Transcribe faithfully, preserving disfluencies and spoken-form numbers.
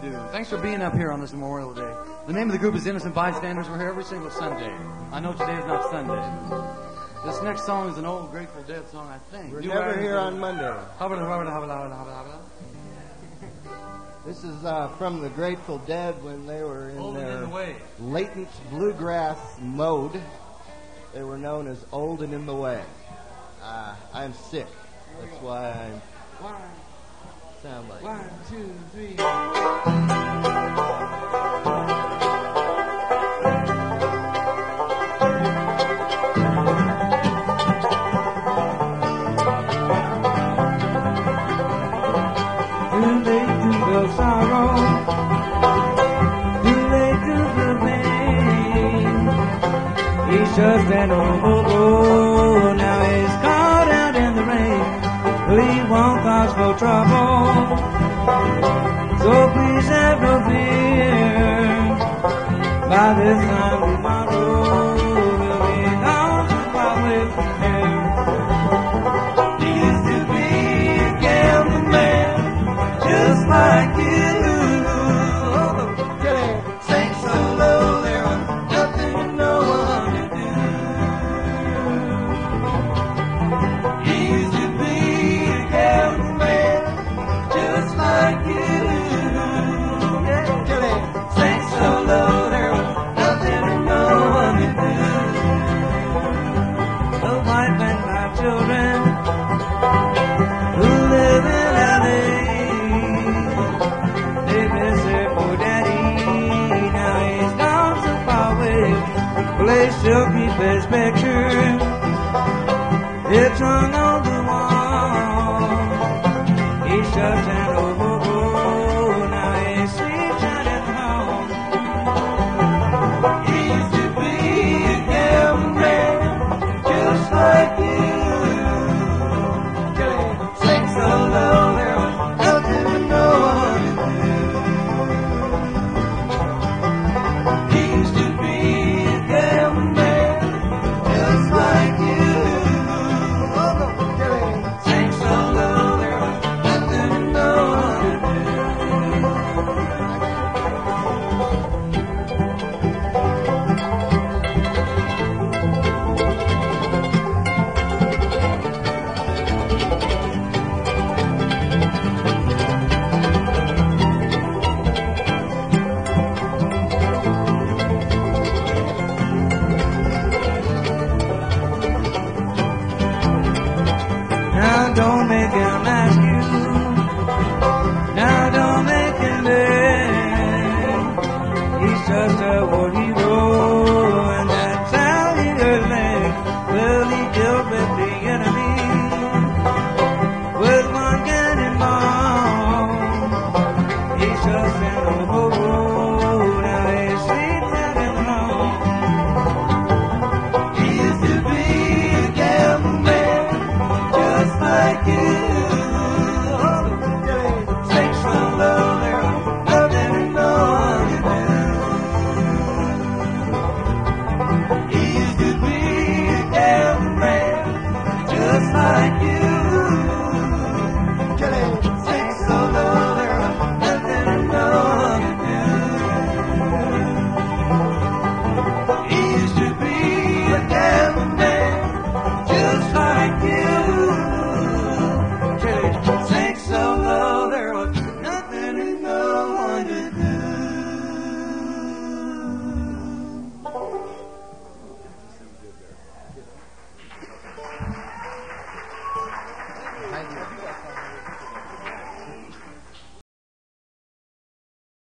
do. Thanks for being up here on this Memorial Day. The name of the group is Innocent Bystanders. We're here every single Sunday. I know today is not Sunday. This next song is an old Grateful Dead song, I think. We're New never Riders here of- on Monday. This is uh, from the Grateful Dead when they were in Old and their in the Way. latent bluegrass mode. They were known as Old and in the Way. Uh, I'm sick. That's why I sound like One, two, three. Too late to feel sorrow, too late to feel pain. He's just an old hobo, now he's caught out in the rain. But he won't cause no trouble, so please have no fear. By this time tomorrow, we'll be gone so far away from here. He used to be a gambling man, just like you. Sang so low, there was nothing no one could do. He used to be a gambling man, just like you. Sang so low, there was nothing no one could do. The wife and my children who live in L A, they miss their poor daddy. Now he's gone so far away. Well, they still keep his picture. It's hung on the wall. He's just an